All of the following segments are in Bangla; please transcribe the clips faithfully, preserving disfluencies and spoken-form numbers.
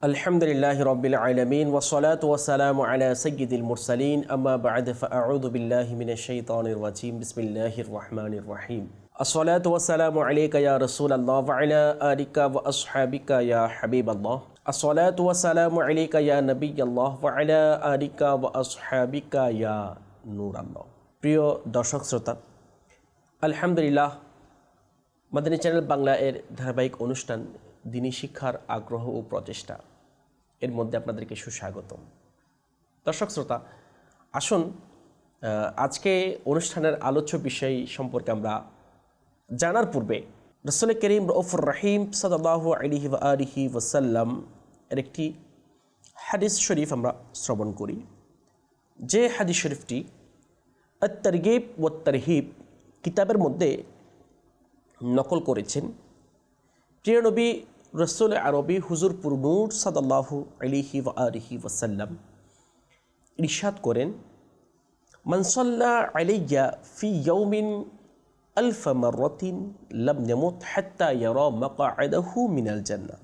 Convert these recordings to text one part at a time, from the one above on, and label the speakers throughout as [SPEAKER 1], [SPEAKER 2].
[SPEAKER 1] আলহামদুলিল্লাহি রাব্বিল আলামিন ওয়া সলাতু ওয়া সালামু আলা সাইয়্যিদিল মুরসালিন আম্মা বা'দ ফাআউযু বিল্লাহি মিনাশ শাইতানির রাজীম বিসমিল্লাহির রাহমানির রাহিম আসসালাতু ওয়া সালামু আলাইকা ইয়া রাসূলাল্লাহ ওয়া আলা আলিকা ওয়া আসহাবিকা ইয়া হাবিবাল্লাহ আসসালাতু ওয়া সালামু আলাইকা ইয়া নবিয়াল্লাহ ওয়া আলা আলিকা ওয়া আসহাবিকা ইয়া নূরাল্লাহ। প্রিয় দর্শক শ্রোতা, আলহামদুলিল্লাহ মাদানী চ্যানেল বাংলা এর ধারাবাহিক অনুষ্ঠান দিনী শিক্ষার আগ্রহ ও প্রচেষ্টা এর মধ্যে আপনাদেরকে সুস্বাগতম। দর্শক শ্রোতা, আসুন আজকে অনুষ্ঠানের আলোচ্য বিষয় সম্পর্কে আমরা জানার পূর্বে রাসূল করিম রউফুর রহিম সাল্লাল্লাহু আলাইহি ওয়া আলিহি ওয়াসাল্লাম এর একটি হাদিস শরীফ আমরা শ্রবণ করি, যে হাদিস শরীফটি আত-তারগীব ওয়াত তারহিব কিতাবের মধ্যে নকল করেছেন প্রিয় নবী রাসূল আরবি হুজুর পুর নূর সাল্লাল্লাহু আলাইহি ওয়া আলিহি ওয়াসাল্লাম ইরশাদ করেন, মান সাল্লা আলাইয়া ফি ইয়াউমিন আলফ মাররাতিন লাম ইয়ামুত হাত্তা ইয়ারা মাকআদাহু মিনাল জান্নাহ।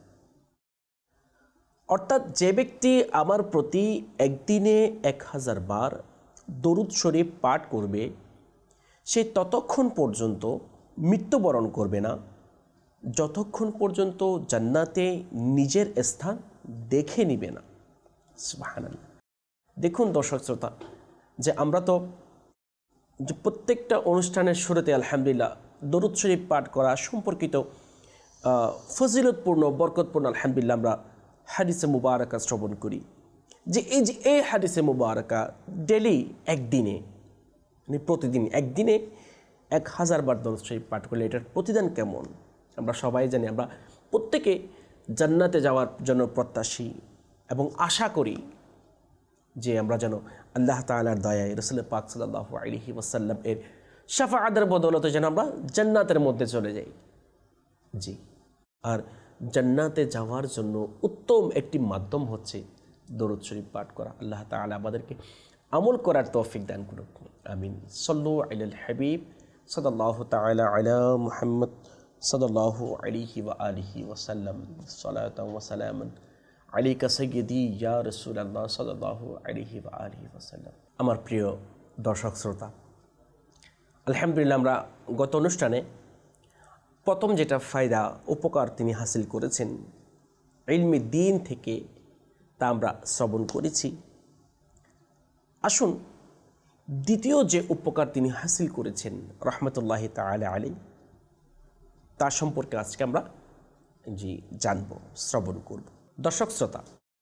[SPEAKER 1] অর্থাৎ যে ব্যক্তি আমার প্রতি একদিনে এক হাজার বার দরুদ শরীফ পাঠ করবে সে ততক্ষণ পর্যন্ত মৃত্যুবরণ করবে না যতক্ষণ পর্যন্ত জান্নাতে নিজের স্থান দেখে নিবে না। সুবহানাল্লাহ। দেখুন দর্শক শ্রোতা, যে আমরা তো যে প্রত্যেকটা অনুষ্ঠানের শুরুতে আলহামদুলিল্লাহ দরুদ শরীফ পাঠ করা সম্পর্কিত ফজিলতপূর্ণ বরকতপূর্ণ আলহামদুলিল্লাহ আমরা হাদিসে মুবারাকা শ্রবণ করি, যে এই যে এই হাদিসে মুবারাকা ডেলি একদিনে মানে প্রতিদিন একদিনে এক হাজার বার দরুদ শরীফ পাঠ করলে এটার প্রতিদান কেমন আমরা সবাই জানি। আমরা প্রত্যেকে জান্নাতে যাওয়ার জন্য প্রত্যাশী এবং আশা করি যে আমরা যেন আল্লাহ তাআলার দয়ায় রাসূল পাক সাল্লাল্লাহু আলাইহি ওয়াসাল্লাম এর শাফাআতের বদৌলতে যেন আমরা জান্নাতের মধ্যে চলে যাই। জি, আর জান্নাতে যাওয়ার জন্য উত্তম একটি মাধ্যম হচ্ছে দরুদ শরীফ পাঠ করা। আল্লাহ তাআলা আমাদেরকে আমল করার তৌফিক দান করুন, আমিন। সাল্লু আলাল হাবিব সাল্লাল্লাহু তাআলা আলা মুহাম্মদ সাল্লাল্লাহু আলাইহি ওয়া আলিহি ওয়াসাল্লাম সালাতান ওয়া সালামান আলাইকা সাইয়্যিদি ইয়া রাসূলুল্লাহ সাল্লাল্লাহু আলাইহি ওয়া আলিহি ওয়াসাল্লাম। আমার প্রিয় দর্শক শ্রোতা, আলহামদুলিল্লাহ আমরা গত অনুষ্ঠানে প্রথম যেটা ফায়দা উপকার তিনি হাসিল করেছেন ইলমি দ্বীন থেকে তা আমরা শ্রবণ করেছি। আসুন দ্বিতীয় যে উপকার তিনি হাসিল করেছেন রহমতুল্লাহি তাআলা আলাইহি তার সম্পর্কে আজকে আমরা জি জানব, শ্রবণ করব। দর্শক শ্রোতা,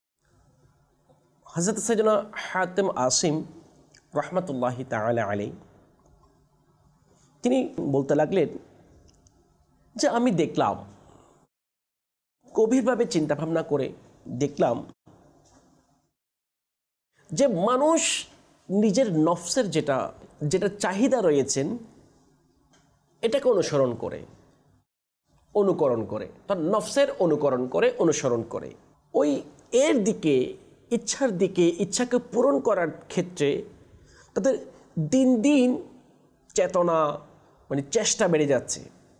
[SPEAKER 1] হযরত সাইয়েদনা হাতেম আসিম রহমতুল্লাহি তাআলা আলাইহি তিনি বলতে লাগলেন যে আমি দেখলাম, গভীরভাবে চিন্তা ভাবনা করে দেখলাম যে মানুষ নিজের নফসের যেটা যেটা চাহিদা রয়েছেন এটাকে অনুসরণ করে অনুকরণ করে তার নফসের অনুকরণ করে অনুসরণ করে ওই এর দিকে ইচ্ছার দিকে ইচ্ছাকে পূরণ করার ক্ষেত্রে তাদের দিন দিন চেতনা মানে চেষ্টা বেড়ে যাচ্ছে।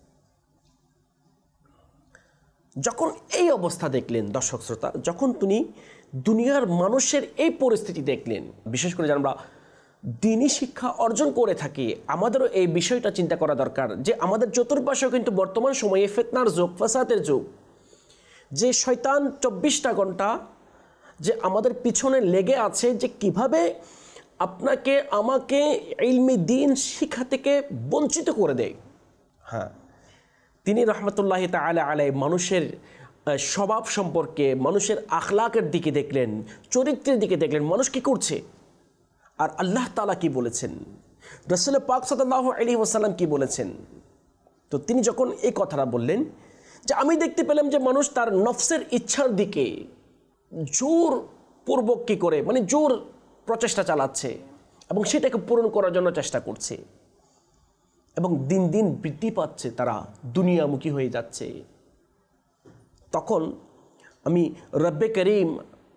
[SPEAKER 1] যখন এই অবস্থা দেখলেন দর্শক শ্রোতা, যখন তিনি দুনিয়ার মানুষের এই পরিস্থিতি দেখলেন, বিশেষ করে যারা আমরা দিনী শিক্ষা অর্জন করে থাকি আমাদেরও এই বিষয়টা চিন্তা করা দরকার যে আমাদের চতুর্পাশেও কিন্তু বর্তমান সময়ে ফিতনার যুগ, ফাসাদের যুগ, যে শয়তান চব্বিশটা ঘন্টা যে আমাদের পিছনে লেগে আছে যে কিভাবে আপনাকে আমাকে ইলমি দ্বীন শিক্ষা থেকে বঞ্চিত করে দেয়। হ্যাঁ, তিনি রহমতুল্লাহি তাআলা আলাইহি মানুষের স্বভাব সম্পর্কে, মানুষের আখলাকের দিকে দেখলেন, চরিত্রের দিকে দেখলেন, মানুষ কি করছে আর আল্লাহ তাআলা কি বলেছেন, রাসূল পাক সাল্লাল্লাহু আলাইহি ওয়াসাল্লাম কি বলেছেন। তো তিনি যখন এই কথাটা বললেন যে আমি দেখতে পেলাম যে মানুষ তার নফসের ইচ্ছার দিকে জোর পূর্বক কী করে মানে জোর প্রচেষ্টা চালাচ্ছে এবং সেটাকে পূরণ করার জন্য চেষ্টা করছে এবং দিন দিন বৃদ্ধি পাচ্ছে, তারা দুনিয়ামুখী হয়ে যাচ্ছে। তখন আমি রব্বে করিম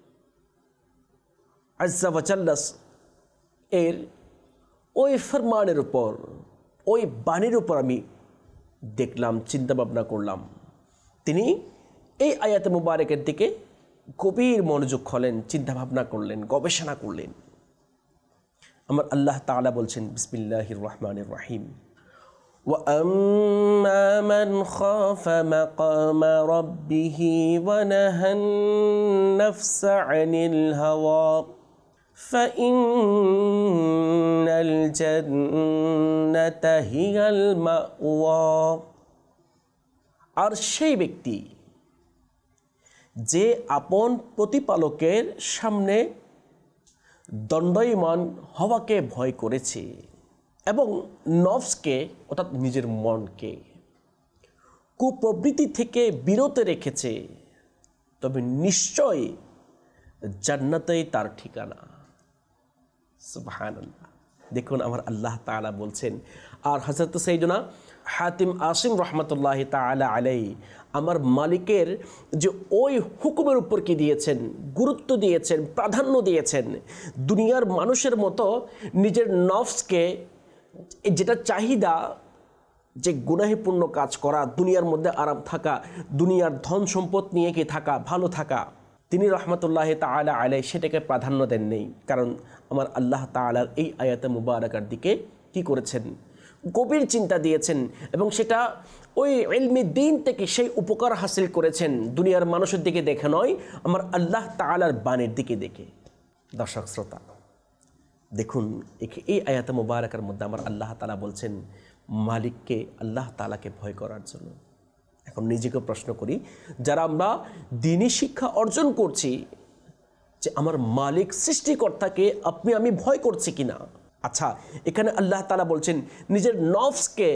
[SPEAKER 1] আজ্জা ওয়া জাল্লা এর ওই ফরমানের উপর, ওই বাণীর উপর আমি দেখলাম, চিন্তা ভাবনা করলাম। তিনি এই আয়াতে মুবারকের দিকে গভীর মনোযোগ হলেন, চিন্তা ভাবনা করলেন, গবেষণা করলেন। আমার আল্লাহ তাআলা বলছেন বিসমিল্লাহির রহমানির রহিম, وَأَمَّا مَنْ خَافَ مَقَامَ رَبِّهِ وَنَهَى النَّفْسَ عَنِ الْهَوَى فَإِنَّ الْجَنَّةَ هِيَ الْمَأْوَى। আর সেই ব্যক্তি যে আপন প্রতিপালকের সামনে দণ্ডায়মান হওয়াকে ভয় করেছে এবং নফসকে অর্থাৎ নিজের মনকে কুপ্রবৃত্তি থেকে বিরত রেখেছে, তবে নিশ্চয় জান্নাতেই তার ঠিকানা। সুবহানাল্লাহ। দেখুন আমার আল্লাহ তাআলা বলছেন। আর হযরত সাইয়্যিদুনা হাতিম আসিম রহমতুল্লাহ তাআলা আলাইহি আমার মালিকের যে ওই হুকুমের উপর কি দিয়েছেন, গুরুত্ব দিয়েছেন, প্রাধান্য দিয়েছেন, দুনিয়ার মানুষের মতো নিজের নফসকে যেটা চাহিদা, যে গুনাহিপূর্ণ কাজ করা, দুনিয়ার মধ্যে আরাম থাকা, দুনিয়ার ধন সম্পদ নিয়ে কি থাকা, ভালো থাকা, তিনি রহমতুল্লাহ তাআলা আলাইহি সেটাকে প্রাধান্য দেন নেই। কারণ আমার আল্লাহ তাআলার এই আয়াতে মুবারাকার দিকে কি করেছেন, গভীর চিন্তা দিয়েছেন এবং সেটা ওই ইলমি দ্বীন থেকে সেই উপকার হাসিল করেছেন দুনিয়ার মানুষের দিকে দেখে নয়, আমার আল্লাহ তাআলার বাণীর দিকে দেখে। দর্শক শ্রোতা দেখুন, এই আয়াতে মুবারাকার মধ্যে আমার আল্লাহ তাআলা বলছেন মালিককে, আল্লাহ তাআলাকে ভয় করার জন্য। এখন নিজেকে প্রশ্ন করি, যারা আমরা দ্বীনি শিক্ষা অর্জন করছি, যে আমার মালিক সৃষ্টিকর্তাকে আপনি আমি ভয় করছি কিনা। আচ্ছা, এখানে আল্লাহ তাআলা বলছেন নিজের নফসকে,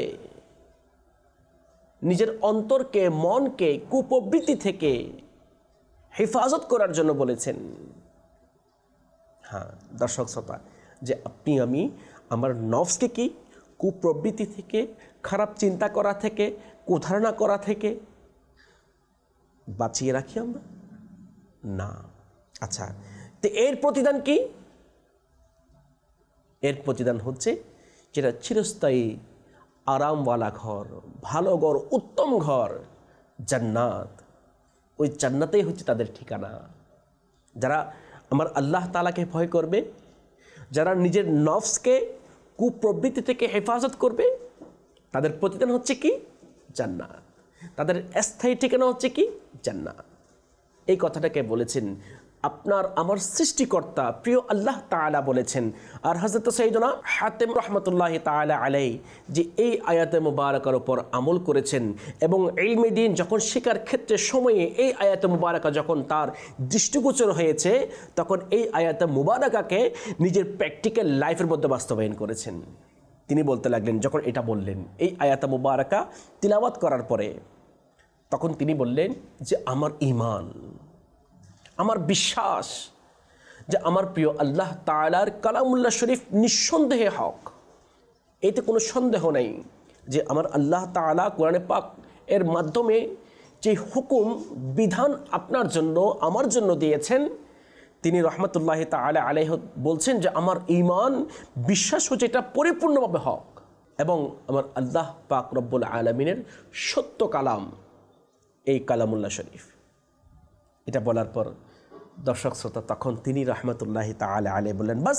[SPEAKER 1] নিজের অন্তরকে, মনকে কুপ্রবৃত্তি থেকে হেফাজত করার জন্য বলেছেন। হ্যাঁ দর্শক শ্রোতা, যে আপনি আমি আমার নফসকে কি কুপ্রবৃত্তি থেকে, খারাপ চিন্তা করা থেকে, কুধারণা করা থেকে বাঁচিয়ে রাখি আমরা না। আচ্ছা, তো এর প্রতিদান কি? এর প্রতিদান হচ্ছে যেটা চিরস্থায়ী আরামওয়ালা ঘর, ভালো ঘর, উত্তম ঘর, জান্নাত। ওই জান্নাতেই হচ্ছে তাদের ঠিকানা। যারা আমার আল্লাহ তাআলাকে ভয় করবে, যারা নিজের নফসকে কুপ্রবৃত্তি থেকে হেফাজত করবে, তাদের প্রতিদান হচ্ছে কি? জান্নাত। তাদের স্থায়ী ঠিকানা হচ্ছে কি? জান্নাত। এই কথাটাকে বলেছেন আপনার আমার সৃষ্টিকর্তা প্রিয় আল্লাহ তাআলা বলেছেন। আর হযরত সাইয়্যিদুনা হাতিম রহমতুল্লাহ তাআলা আলাইহি যে এই আয়াতে মুবারাকার উপর আমল করেছেন এবং ইলমে দ্বীন যখন শেখার ক্ষেত্রে সময়ে এই আয়াতে মুবারাকা যখন তার দৃষ্টিগোচর হয়েছে, তখন এই আয়াতে মুবারাকাকে নিজের প্র্যাকটিক্যাল লাইফের মধ্যে বাস্তবায়ন করেছেন। তিনি বলতে লাগলেন, যখন এটা বললেন এই আয়াতে মুবারাকা তিলাওয়াত করার পরে, তখন তিনি বললেন যে আমার ঈমান, আমার বিশ্বাস যে আমার প্রিয় আল্লাহ তাআলার কালামুল্লাহ শরীফ নিঃসন্দেহে হক। এতে কোনো সন্দেহ নেই যে আমার আল্লাহ তাআলা কোরআনে পাক এর মাধ্যমে যে হুকুম বিধান আপনার জন্য আমার জন্য দিয়েছেন, তিনি রহমতুল্লাহ তাআলা আলাইহি বলছেন যে আমার ঈমান, বিশ্বাস হচ্ছে এটা পরিপূর্ণভাবে হক এবং আমার আল্লাহ পাক রব্বুল আলামিনের সত্য কালাম এই কালামুল্লাহ শরীফ। এটা বলার পর দর্শক শ্রোতা তখন তিনি রহমতুল্লাহ তাআলা আলাইহি বললেন, বাস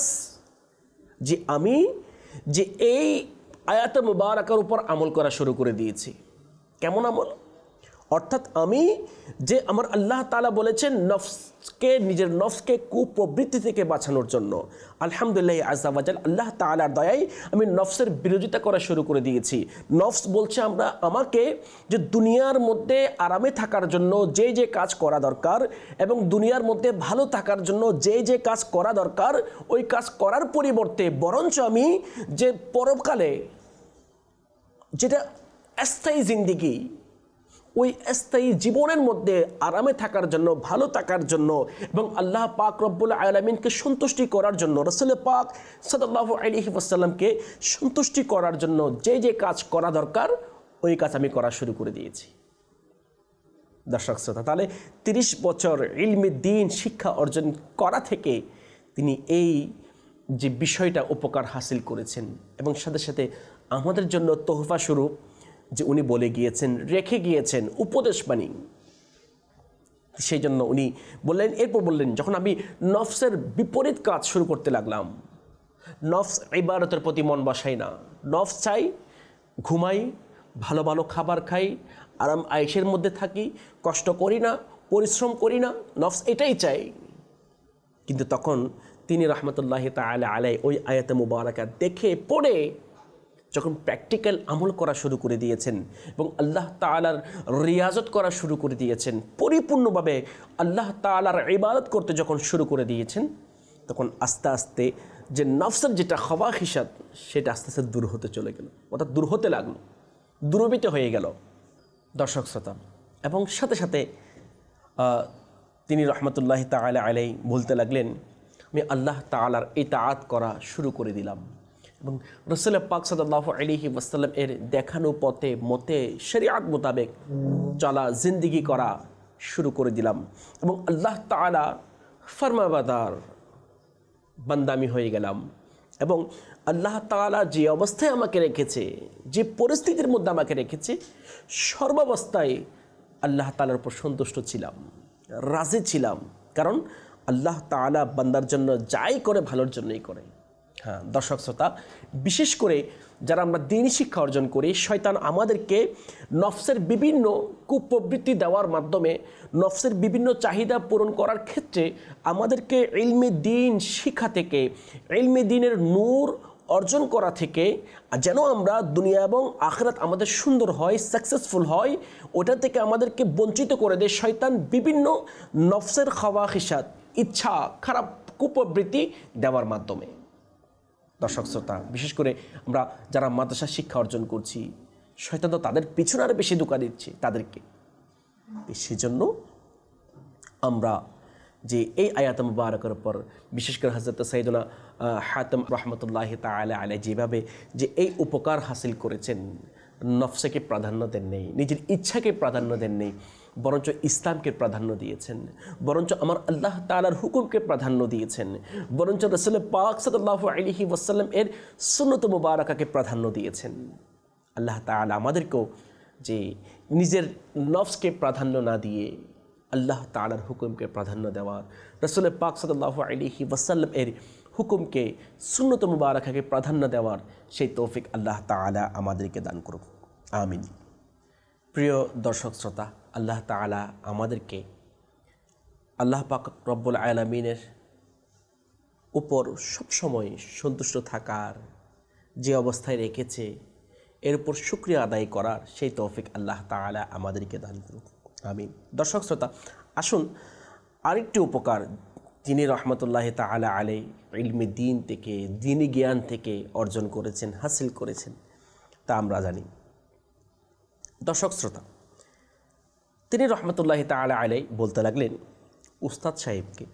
[SPEAKER 1] যে আমি যে এই আয়াতে মুবারাকার উপর আমল করা শুরু করে দিয়েছি। কেমন আমল? অর্থাৎ আমি যে আমার আল্লাহ তাআলা বলেছেন নফসকে, নিজের নফসকে কুপ্রবৃত্তি থেকে বাঁচানোর জন্য, আলহামদুলিল্লাহ আযজা ওয়া জাল আল্লাহ তাআলার দয়ায় আমি নফসের বিরোধিতা করা শুরু করে দিয়েছি। নফস বলছে আমরা আমাকে যে দুনিয়ার মধ্যে আরামে থাকার জন্য যে যে কাজ করা দরকার এবং দুনিয়ার মধ্যে ভালো থাকার জন্য যে যে কাজ করা দরকার, ওই কাজ করার পরিবর্তে বরঞ্চ আমি যে পরকালে যেটা স্থায়ী জিন্দেগি, ওই স্থায়ী জীবনের মধ্যে আরামে থাকার জন্য, ভালো থাকার জন্য এবং আল্লাহ পাক রব্বুল আলামিনকে সন্তুষ্টি করার জন্য, রাসূল পাক সাল্লাল্লাহু আলাইহি ওয়াসাল্লামকে সন্তুষ্টি করার জন্য যে যে কাজ করা দরকার, ওই কাজ আমি করা শুরু করে দিয়েছি। দর্শক শ্রোতা, তাহলে তিরিশ বছর ইলমে দ্বীন শিক্ষা অর্জন করা থেকে তিনি এই যে বিষয়টা উপকার হাসিল করেছেন এবং সাথে সাথে আমাদের জন্য তোহফা স্বরূপ যে উনি বলে গিয়েছেন, রেখে গিয়েছেন উপদেশ বাণী। সেই জন্য উনি বললেন, এরপর বললেন, যখন আমি নফসের বিপরীত কাজ শুরু করতে লাগলাম, নফস ইবাদতের প্রতি মন বসাই না, নফস চাই ঘুমাই, ভালো ভালো খাবার খাই, আরাম আয়েশের মধ্যে থাকি, কষ্ট করি না, পরিশ্রম করি না, নফস এটাই চাই। কিন্তু তখন তিনি রহমতুল্লাহি তাআলা আলাইহি ওই আয়াতে মুবারাকা দেখে পড়ে যখন প্র্যাকটিক্যাল আমল করা শুরু করে দিয়েছেন এবং আল্লাহ তাআলার রিয়াজত করা শুরু করে দিয়েছেন, পরিপূর্ণভাবে আল্লাহ তাআলার ইবাদত করতে যখন শুরু করে দিয়েছেন, তখন আস্তে আস্তে যে নফসের যেটা খওয়াখিসাত সেটা আস্তে আস্তে দূর হতে চলে গেল, অর্থাৎ দূর হতে লাগলো, দূরবিত হয়ে গেল। দর্শক শ্রোতা, এবং সাথে সাথে তিনি রহমতুল্লাহি তাআলা আলাইহি বলতে লাগলেন, আমি আল্লাহ তাআলার ইতাআত করা শুরু করে দিলাম এবং রাসূল পাক সাল্লাল্লাহু আলাইহি ওয়াসাল্লাম এর দেখানো পথে মতে শরীয়ত মোতাবেক চলা জিন্দেগি করা শুরু করে দিলাম এবং আল্লাহ তাআলা ফরমাবাদার বান্দামি হয়ে গেলাম। এবং আল্লাহ তাআলা যে অবস্থায় আমাকে রেখেছে, যে পরিস্থিতির মধ্যে আমাকে রেখেছে, সর্বাবস্থায় আল্লাহ তাআলার উপর সন্তুষ্ট ছিলাম, রাজি ছিলাম। কারণ আল্লাহ তাআলা বান্দার জন্য যাই করে ভালোর জন্যই করে। হ্যাঁ দর্শক শ্রোতা, বিশেষ করে যারা আমরা দ্বীনি শিক্ষা অর্জন করি, শয়তান আমাদেরকে নফসের বিভিন্ন কুপ্রবৃত্তি দেওয়ার মাধ্যমে, নফসের বিভিন্ন চাহিদা পূরণ করার ক্ষেত্রে আমাদেরকে ইলমে দ্বীন শিক্ষা থেকে, ইলমে দ্বীনের নূর অর্জন করা থেকে, যেন আমরা দুনিয়া এবং আখিরাত আমাদের সুন্দর হয়, সাকসেসফুল হয়, ওটা থেকে আমাদেরকে বঞ্চিত করে দেয় শয়তান বিভিন্ন নফসের খওয়াখিসাত, ইচ্ছা, খারাপ কুপ্রবৃত্তি দেওয়ার মাধ্যমে। দর্শক শ্রোতা, বিশেষ করে আমরা যারা মাদ্রাসা শিক্ষা অর্জন করছি, শয়তান তো তাদের পিছনে আরও বেশি ধোঁকা দিচ্ছে তাদেরকে। সেজন্য আমরা যে এই আয়াত মুবারাকার উপর বিশেষ করে হযরত সাইয়েদনা হাতেম রহমতুল্লাহি তাআলা আলাইহি যেভাবে যে এই উপকার হাসিল করেছেন, নফসকে প্রাধান্য দেন নেই, নিজের ইচ্ছাকে প্রাধান্য দেন নেই, বরঞ্চ ইসলামকে প্রাধান্য দিয়েছেন, বরঞ্চ আমার আল্লাহ তাআলার হুকুমকে প্রাধান্য দিয়েছেন, বরঞ্চ রাসূল পাক সাল্লাল্লাহু আলাইহি ওয়াসাল্লাম এর সুন্নত মুবারাকাকে প্রাধান্য দিয়েছেন। আল্লাহ তাআলা আমাদেরকেও যে নিজের নফসকে প্রাধান্য না দিয়ে আল্লাহ তাআলার হুকুমকে প্রাধান্য দেওয়ার, রাসূল পাক সাল্লাল্লাহু আলাইহি ওয়াসাল্লাম এর হুকুমকে, সুন্নত মুবারাকাকে প্রাধান্য দেওয়ার সেই তৌফিক আল্লাহ তাআলা আমাদেরকে দান করুক, আমিন। প্রিয় দর্শক শ্রোতা, আল্লাহ তাআলা আমাদেরকে আল্লাহ পাক রব্বুল আলামিনের উপর সবসময় সন্তুষ্ট থাকার যে অবস্থায় রেখেছে, এর উপর শুকরিয়া আদায় করার সেই তৌফিক আল্লাহ তাআলা আমাদেরকে দান করুক, আমিন। দর্শক শ্রোতা, আসুন আরেকটি উপকার যিনি রহমতুল্লাহি তাআলা আলাইহি ইলমে দ্বীন থেকে, দ্বীনি জ্ঞান থেকে অর্জন করেছেন, হাসিল করেছেন, তা আমরা জানি। দর্শক শ্রোতা, তিনি রহমতুল্লাহি তাআলা আলাইহি বলতে লাগলেন উস্তাদ সাহেবকে,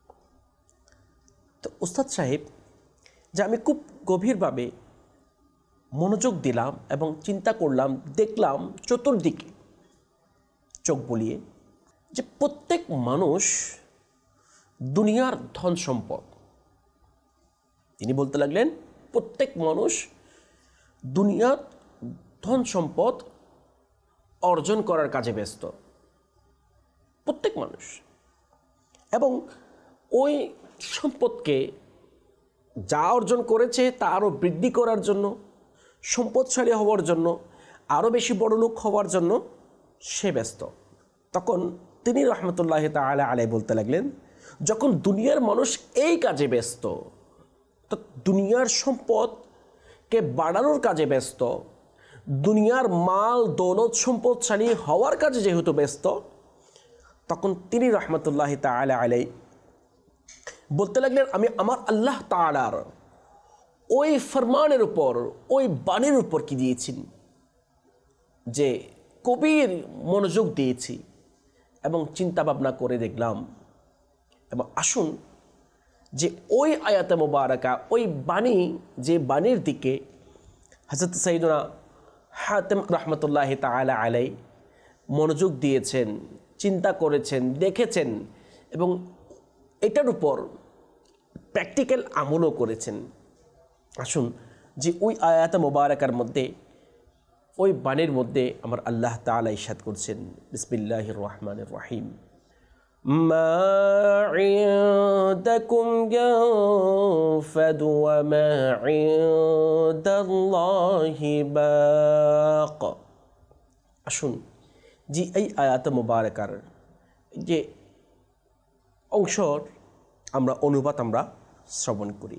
[SPEAKER 1] তো উস্তাদ সাহেব যে আমি খুব গভীরভাবে মনোযোগ দিলাম এবং চিন্তা করলাম, দেখলাম চতুর্দিকে চোখ বুলিয়ে যে প্রত্যেক মানুষ দুনিয়ার ধন সম্পদ, তিনি বলতে লাগলেন প্রত্যেক মানুষ দুনিয়ার ধন সম্পদ অর্জন করার কাজে ব্যস্ত, প্রত্যেক মানুষ, এবং ওই সম্পদকে যা অর্জন করেছে তা আরও বৃদ্ধি করার জন্য, সম্পদশালী হওয়ার জন্য, আরও বেশি বড়লোক হওয়ার জন্য সে ব্যস্ত। তখন তিনি রহমতুল্লাহি তাআলা আলাইহি বলতে লাগলেন, যখন দুনিয়ার মানুষ এই কাজে ব্যস্ত, তো দুনিয়ার সম্পদকে বাড়ানোর কাজে ব্যস্ত, দুনিয়ার মাল দৌলত সম্পদশালী হওয়ার কাজে যেহেতু ব্যস্ত, তখন তিনি রহমতুল্লাহি তাআলা আলাইহি বলতে লাগলেন, আমি আমার আল্লাহ তাআলার ওই ফরমানের উপর, ওই বাণীর উপর কি দিয়েছি যে কবির মনোযোগ দিয়েছি এবং চিন্তা ভাবনা করে দেখলাম। এবং আসুন যে ওই আয়াতে মুবারাকা, ওই বাণী, যে বাণীর দিকে হযরত সাইয়েদনা হাতেম রহমতুল্লাহি তাআলা আলাইহি মনোযোগ দিয়েছেন, চিন্তা করেছেন, দেখেছেন এবং এটার উপর প্র্যাকটিক্যাল আমলও করেছেন। আসুন যে ওই আয়াতে মুবারাকার মধ্যে, ওই বাণীর মধ্যে আমার আল্লাহ তাআলা ইরশাদ করছেন, বিসমিল্লাহির রহমানির রহিম, মা ইনদাকুম ইয়ানফাদু ওয়া মা ইনদাল্লাহি বাক। আসুন জি এই আয়াত মুবারাকার যে অংশর আমরা অনুবাদ আমরা শ্রবণ করি।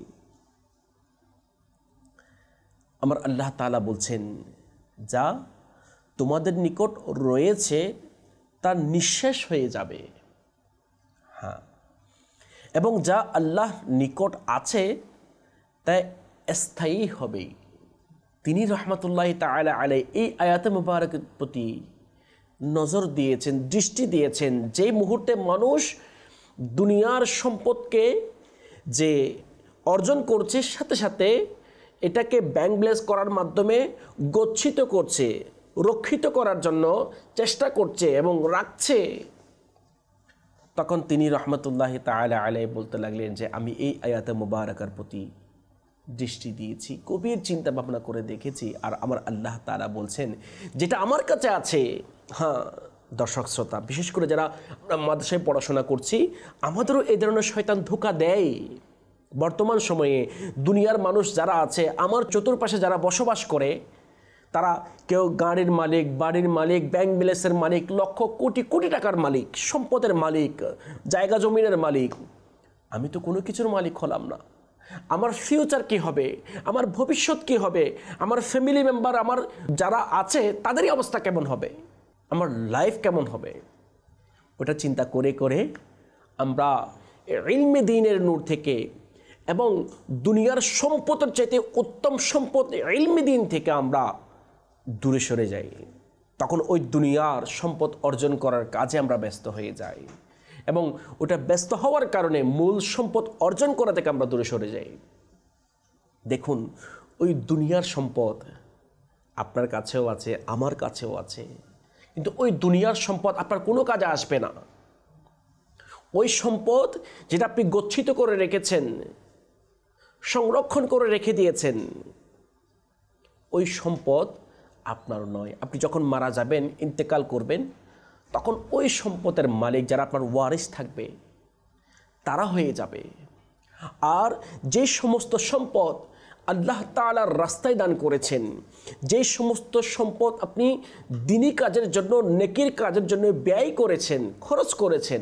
[SPEAKER 1] আমার আল্লাহ তাআলা বলছেন, যা তোমাদের নিকট রয়েছে তা নিঃশেষ হয়ে যাবে। হ্যাঁ, এবং যা আল্লাহ নিকট আছে তা স্থায়ী হবে। তিনি রহমতুল্লাহ তাআলা আলাইহি এই আয়াতে মুবারকের প্রতি নজর দিয়েছেন, দৃষ্টি দিয়েছেন। যে মুহূর্তে মানুষ দুনিয়ার সম্পদকে যে অর্জন করছে, সাথে সাথে এটাকে ব্যাংকলেস করার মাধ্যমে গচ্ছিত করছে, রক্ষিত করার জন্য চেষ্টা করছে এবং রাখছে, তখন তিনি রহমতুল্লাহ তাআলা আলাইহি বলতে লাগলেন যে আমি এই আয়াতে মুবারাকার প্রতি দৃষ্টি দিয়েছি, গভীর চিন্তা ভাবনা করে দেখেছি, আর আমার আল্লাহ তাআলা বলছেন যেটা আমার কাছে আছে। হ্যাঁ দর্শক শ্রোতা, বিশেষ করে যারা আমরা মাদ্রাসায় পড়াশোনা করছি, আমাদেরও এই ধরনের শয়তান ধোঁকা দেয়। বর্তমান সময়ে দুনিয়ার মানুষ যারা আছে, আমার চতুর্পাশে যারা বসবাস করে, তারা কেউ গাড়ির মালিক, বাড়ির মালিক, ব্যাংক ব্যালেন্সের মালিক, লক্ষ কোটি কোটি টাকার মালিক, সম্পদের মালিক, জায়গা জমিনের মালিক। আমি তো কোনো কিছুর মালিক হলাম না। আমার ফিউচার কি হবে, আমার ভবিষ্যৎ কি হবে, আমার ফ্যামিলি মেম্বার, আমার যারা আছে তাদেরই অবস্থা কেমন হবে, আমার লাইফ কেমন হবে, ওটা চিন্তা করে করে আমরা ইলমে দ্বীনের নূর থেকে এবং দুনিয়ার সম্পদের চাইতে উত্তম সম্পদ ইলমে দ্বীন থেকে আমরা দূরে সরে যাই। তখন ওই দুনিয়ার সম্পদ অর্জন করার কাজে আমরা ব্যস্ত হয়ে যাই এবং ওটা ব্যস্ত হওয়ার কারণে মূল সম্পদ অর্জন করা থেকে আমরা দূরে সরে যাই। দেখুন, ওই দুনিয়ার সম্পদ আপনার কাছেও আছে, আমার কাছেও আছে, কিন্তু ওই দুনিয়ার সম্পদ আপনার কোনো কাজে আসবে না। ওই সম্পদ যেটা আপনি গচ্ছিত করে রেখেছেন, সংরক্ষণ করে রেখে দিয়েছেন, ওই সম্পদ আপনার নয়। আপনি যখন মারা যাবেন, ইন্তেকাল করবেন, তখন ওই সম্পদের মালিক যারা আপনার ওয়ারিস থাকবে তারা হয়ে যাবে। আর যে সমস্ত সম্পদ আল্লাহ তাআলার রাস্তায় দান করেছেন, যে সমস্ত সম্পদ আপনি দ্বীনি কাজের জন্য, নেকির কাজের জন্য ব্যয় করেছেন, খরচ করেছেন,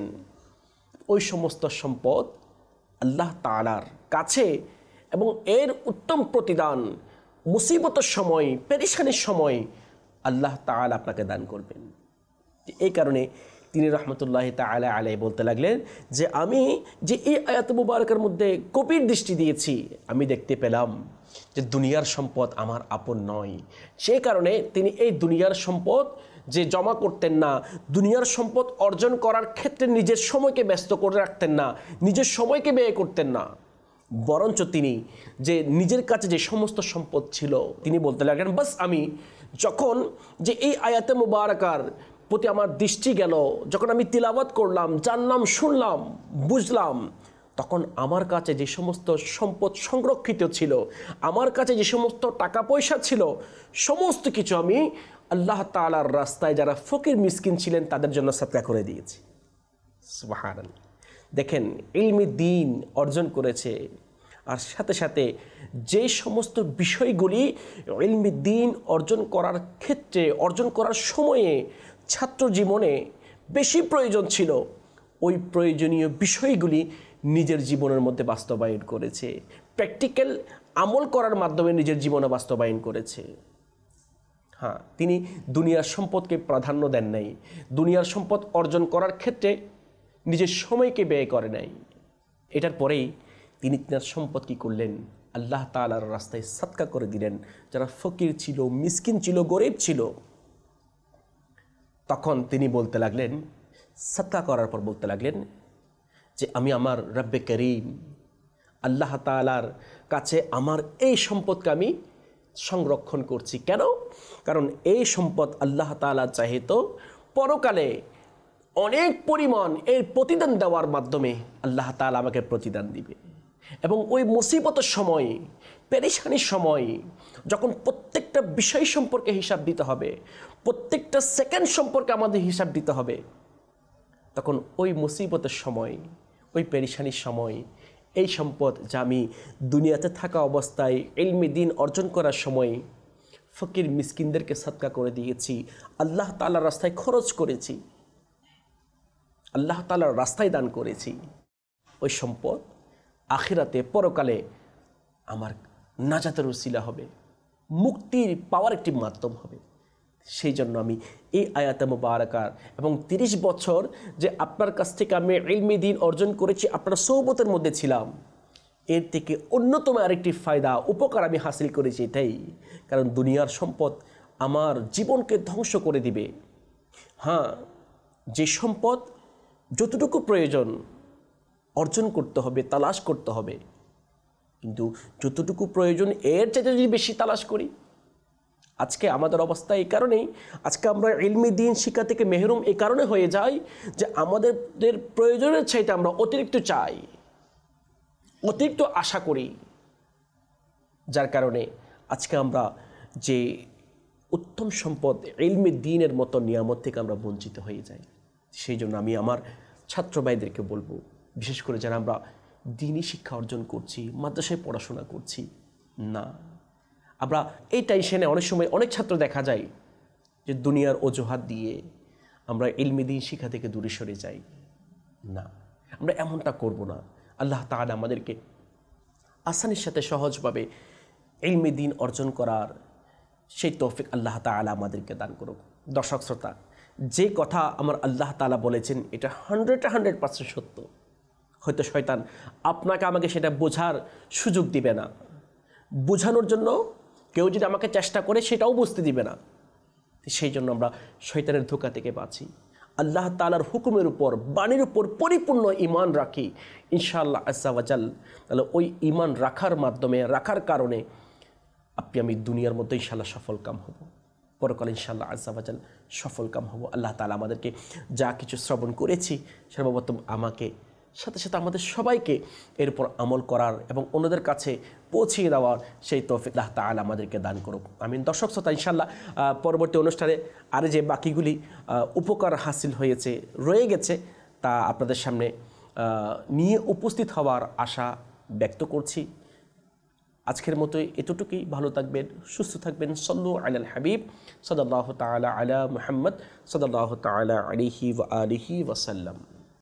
[SPEAKER 1] ওই সমস্ত সম্পদ আল্লাহ তাআলার কাছে এবং এর উত্তম প্রতিদান মুসিবতের সময়, পেরেশানির সময় আল্লাহ তাআলা আপনাকে দান করবেন। এই কারণে তিনি রহমতুল্লাহ তাআলা আলাইহি বলতে লাগলেন যে আমি যে এই আয়াত মুবারকের মধ্যে গভীর দৃষ্টি দিয়েছি, আমি দেখতে পেলাম যে দুনিয়ার সম্পদ আমার আপন নয়। সেই কারণে তিনি এই দুনিয়ার সম্পদ যে জমা করতেন না, দুনিয়ার সম্পদ অর্জন করার ক্ষেত্রে নিজের সময়কে ব্যস্ত করে রাখতেন না, নিজের সময়কে ব্যয় করতেন না, বরঞ্চ তিনি যে নিজের কাছে যে সমস্ত সম্পদ ছিল, তিনি বলতে লাগলেন বাস আমি যখন যে এই আয়াতে মুবারাকার প্রতি আমার দৃষ্টি গেল, যখন আমি তিলাওয়াত করলাম, জানলাম, শুনলাম, বুঝলাম, তখন আমার কাছে যে সমস্ত সম্পদ সংরক্ষিত ছিল, আমার কাছে যে সমস্ত টাকা পয়সা ছিল, সমস্ত কিছু আমি আল্লাহ তাআলার রাস্তায় যারা ফকির মিসকিন ছিলেন তাদের জন্য সাদকা করে দিয়েছি। সুবহানাল্লাহ। দেখেন, ইলমে দ্বীন অর্জন করেছে, আর সাথে সাথে যে সমস্ত বিষয়গুলি ইলমে দ্বীন অর্জন করার ক্ষেত্রে, অর্জন করার সময়ে ছাত্র জীবনে বেশি প্রয়োজন ছিল, ওই প্রয়োজনীয় বিষয়গুলি নিজের জীবনের মধ্যে বাস্তবায়ন করেছে, প্র্যাকটিক্যাল আমল করার মাধ্যমে নিজের জীবনে বাস্তবায়ন করেছে। হ্যাঁ, তিনি দুনিয়ার সম্পদকে প্রাধান্য দেন নাই, দুনিয়ার সম্পদ অর্জন করার ক্ষেত্রে নিজের সময়কে ব্যয় করে নাই। এটার পরেই তিনি তার সম্পদ কী করলেন, আল্লাহ তাআলার রাস্তায় সাদকা করে দিলেন। যারা ফকির ছিল, মিসকিন ছিল, গরিব ছিল, তখন তিনি বলতে লাগলেন, সাদকা করার পর বলতে লাগলেন যে আমি আমার রব্বে করিম আল্লাহ তাআলার কাছে আমার এই সম্পদকে আমি সংরক্ষণ করছি। কেন? কারণ এই সম্পদ আল্লাহ তাআলা চাইতো পরকালে অনেক পরিমাণ এর প্রতিদান দেওয়ার মাধ্যমে আল্লাহ তাআলা আমাকে প্রতিদান দিবে, এবং ওই মুসিবতের সময়, পেরেশানির সময়, যখন প্রত্যেকটা বিষয় সম্পর্কে হিসাব দিতে হবে, প্রত্যেকটা সেকেন্ড সম্পর্কে আমাদের হিসাব দিতে হবে, তখন ওই মুসিবতের সময়, ওই পেরেশানির সময় এই সম্পদ যা আমি দুনিয়াতে থাকা অবস্থায় ইলমে দ্বীন অর্জন করার সময় ফকির মিসকিনদেরকে সদকা করে দিয়েছি, আল্লাহ তাআলার রাস্তায় খরচ করেছি, আল্লাহ তাআলার রাস্তায় দান করেছি, ওই সম্পদ আখিরাতে পরকালে আমার নাজাতের উসিলা হবে, মুক্তির পাওয়ার একটি মাধ্যম হবে। সেই জন্য আমি এই আয়াতে মুবারাকার এবং তিরিশ বছর যে আপনার কাছ থেকে আমি ইলমে দ্বীন অর্জন করেছি, আপনার সোহবতের মধ্যে ছিলাম, এর থেকে অন্যতম আরেকটি ফায়দা উপকার আমি হাসিল করেছি এটাই, কারণ দুনিয়ার সম্পদ আমার জীবনকে ধ্বংস করে দিবে। হ্যাঁ, যে সম্পদ যতটুকু প্রয়োজন অর্জন করতে হবে, তালাশ করতে হবে, কিন্তু যতটুকু প্রয়োজন এর চাইতে যদি বেশি তালাশ করি, আজকে আমাদের অবস্থা এই কারণেই, আজকে আমরা ইলমে দ্বীন শিক্ষা থেকে মেহরুম এই কারণে হয়ে যাই যে আমাদের প্রয়োজনের চাইতে আমরা অতিরিক্ত চাই, অতিরিক্ত আশা করি, যার কারণে আজকে আমরা যে উত্তম সম্পদ ইলমে দ্বীনের মতো নিয়ামত থেকে আমরা বঞ্চিত হয়ে যাই। সেই জন্য আমি আমার ছাত্র ভাইদেরকে বলবো, বিশেষ করে যারা আমরা দ্বীনি শিক্ষা অর্জন করছি, মাদ্রাসায় পড়াশোনা করছি, না, আমরা এই টেনশনে অনেক সময় অনেক ছাত্র দেখা যায় যে দুনিয়ার অজুহাত দিয়ে আমরা ইলমে দ্বীন শিক্ষা থেকে দূরে সরে যাই। না, আমরা এমনটা করব না। আল্লাহ তাআলা আমাদেরকে আসানির সাথে সহজভাবে ইলমে দ্বীন অর্জন করার সেই তৌফিক আল্লাহ তাআলা আমাদেরকে দান করুক। দর্শক শ্রোতা, যে কথা আমার আল্লাহ তাআলা বলেছেন এটা হান্ড্রেড হান্ড্রেড পার্সেন্ট সত্য। হয়তো শয়তান আপনাকে আমাকে সেটা বোঝার সুযোগ দিবে না, বোঝানোর জন্য কেউ যদি আমাকে চেষ্টা করে সেটাও বুঝতে দিবে না। সেই জন্য আমরা শয়তানের ধোঁকা থেকে বাঁচি, আল্লাহ তাআলার হুকুমের উপর, বাণীর উপর পরিপূর্ণ ঈমান রাখি, ইনশাআল্লাহ আজ্জা ওয়া জাল। তাহলে ওই ঈমান রাখার মাধ্যমে, রাখার কারণে আপনি আমি দুনিয়ার মধ্যে ইনশাআল্লাহ সফল কাম হব, পরকালে ইনশাআল্লাহ আজ্জা ওয়া জাল সফল কাম হব। আল্লাহ তাআলা আমাদেরকে যা কিছু শ্রবণ করেছি সর্বপ্রথম আমাকে, সাথে সাথে আমাদের সবাইকে এরপর আমল করার এবং অন্যদের কাছে পৌঁছিয়ে দেওয়ার সেই তৌফিক আল্লাহ তাআলা আমাদেরকে দান করুক। আমিন। দর্শক শ্রোতা, ইনশাআল্লাহ পরবর্তী অনুষ্ঠানে আর যে বাকিগুলি উপকার হাসিল হয়েছে, রয়ে গেছে, তা আপনাদের সামনে নিয়ে উপস্থিত হওয়ার আশা ব্যক্ত করছি। আজকের মতো এতটুকুই। ভালো থাকবেন, সুস্থ থাকবেন। সাল্লু আলাল হাবিব সাল্লাল্লাহু তাআলা আলা মুহাম্মদ সাল্লাল্লাহু তাআলা আলাইহি ওয়া আলিহি ওয়া সাল্লাম।